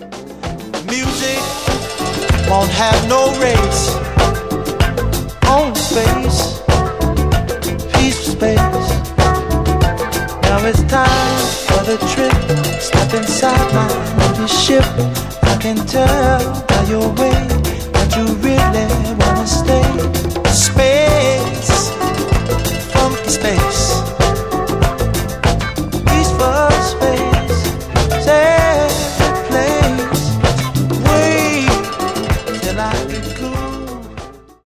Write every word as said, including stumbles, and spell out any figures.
Music won't have no race. On space, peace for space. Now it's time for the trip. Step inside my movie ship. I can tell by your